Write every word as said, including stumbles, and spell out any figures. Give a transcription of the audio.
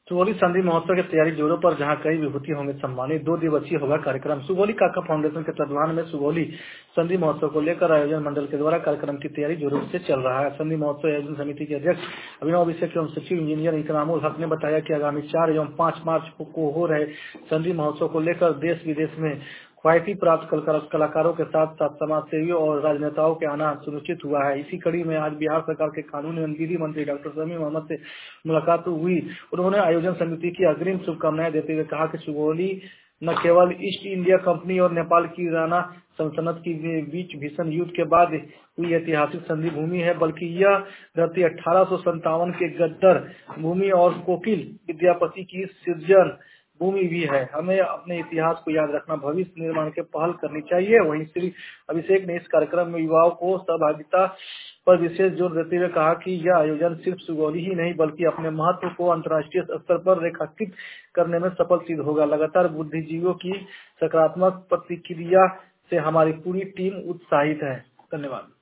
सुगौली संधि महोत्सव की तैयारी जोरों पर, जहां कई विभूति होंगे सम्मानित। दो दिवसीय होगा कार्यक्रम। सुगौली काका फाउंडेशन के तत्वाधान में सुगौली संधि महोत्सव को लेकर आयोजन मंडल के द्वारा कार्यक्रम की तैयारी जोरों से चल रहा है। संधि महोत्सव आयोजन समिति के अध्यक्ष अभिनव अभिषेक एवं सचिव इंजीनियर इकरामुल हक ने बताया कि आगामी चार एवं पाँच मार्च को हो रहे संधि महोत्सव को लेकर देश विदेश में ख्याति प्राप्त कलाकारों के साथ साथ समाज सेवियों और राजनेताओं के आना सुनिश्चित हुआ है। इसी कड़ी में आज बिहार सरकार के कानून एवं विधि मंत्री डॉक्टर शमी मोहम्मद से मुलाकात हुई। उन्होंने आयोजन समिति की अग्रिम शुभकामनाएं देते हुए कहा कि सुगौली न केवल ईस्ट इंडिया कंपनी और नेपाल की राणा सल्तनत के बीच भीषण युद्ध के बाद हुई ऐतिहासिक संधि भूमि है, बल्कि यह धरती अठारह सौ संतावन के गद्दर भूमि और कोकिल विद्यापति की सृजन भूमि भी है। हमें अपने इतिहास को याद रखना, भविष्य निर्माण के पहल करनी चाहिए। वहीं श्री अभिषेक ने इस कार्यक्रम में युवाओं को सहभागिता पर विशेष जोर देते हुए कहा कि यह आयोजन सिर्फ सुगौली ही नहीं बल्कि अपने महत्व को अंतर्राष्ट्रीय स्तर पर रेखांकित करने में सफल सिद्ध होगा। लगातार बुद्धिजीवियों की सकारात्मक प्रतिक्रिया से हमारी पूरी टीम उत्साहित है। धन्यवाद।